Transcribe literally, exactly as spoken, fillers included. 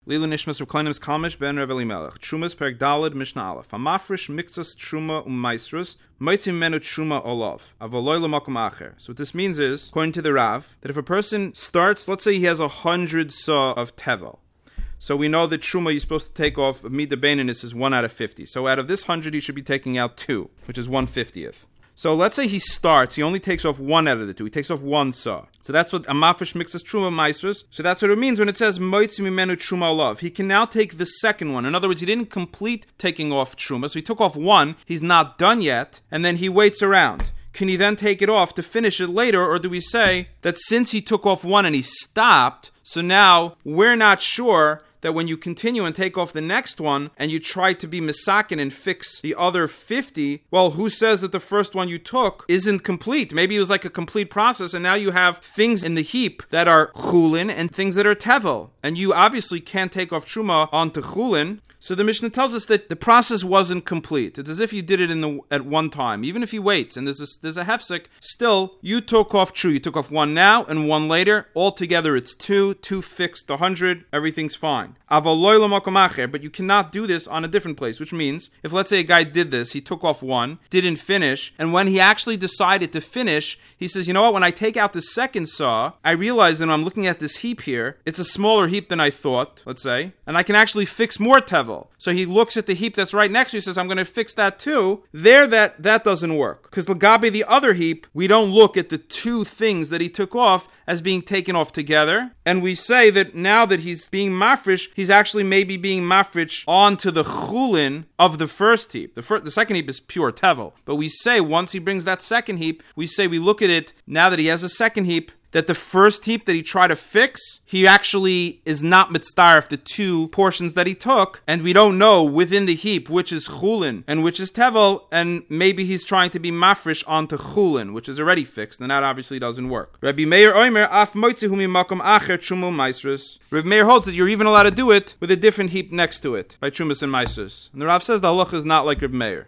Lila Nishmas Rekleinim Kalmish Ben Rev Elimelech. Trumas Perek Daled Mishnah Aleph. Hamafresh Mixas Truma Umaisrus. Moitzim Menu Truma Olav. Avoloy Lemakom Acher. So what this means is, according to the Rav, that if a person starts, let's say he has a hundred saw of tevel. So we know that Truma you're supposed to take off, Mida Baininus is one out of fifty. So out of this hundred, he should be taking out two, which is one fiftieth. So let's say he starts, he only takes off one out of the two. He takes off one saw. So that's what Amafish mixes Truma Maisrus. So that's what it means when it says Moitzi Mimenu Truma Olav. He can now take the second one. In other words, he didn't complete taking off Truma. So he took off one, he's not done yet, and then he waits around. Can he then take it off to finish it later, or do we say that since he took off one and he stopped, so now we're not sure that when you continue and take off the next one and you try to be misakin and fix the other fifty, well, who says that the first one you took isn't complete? Maybe it was like a complete process and now you have things in the heap that are chulin and things that are tevel. And you obviously can't take off truma onto chulin. So the Mishnah tells us that the process wasn't complete. It's as if you did it in the at one time. Even if he waits and there's a, there's a hefsek, still, you took off true. You took off one now and one later. Altogether, it's two. Two fixed the hundred. Everything's fine. But you cannot do this on a different place, which means if, let's say, a guy did this, he took off one, didn't finish, and when he actually decided to finish, he says, you know what, when I take out the second saw, I realize that when I'm looking at this heap here, it's a smaller heap than I thought, let's say, and I can actually fix more tevel. So he looks at the heap that's right next to you, he says, I'm going to fix that too. There, that, that doesn't work. Because Lagabe, the other heap, we don't look at the two things that he took off as being taken off together. And we say that now that he's being mafresh, he's actually maybe being mafresh onto the chulin of the first heap. The first, the second heap is pure tevel. But we say once he brings that second heap, we say we look at it, now that he has a second heap, that the first heap that he tried to fix, he actually is not mitzdarif the two portions that he took, and we don't know within the heap which is chulin and which is tevel, and maybe he's trying to be mafresh onto chulin, which is already fixed, and that obviously doesn't work. Rabbi Meir Oimer af moitzi hu mimakom acher trumul maisrus. Rabbi Meir holds that you're even allowed to do it with a different heap next to it by trumas and maisrus. And the Rav says the halacha is not like Rabbi Meir.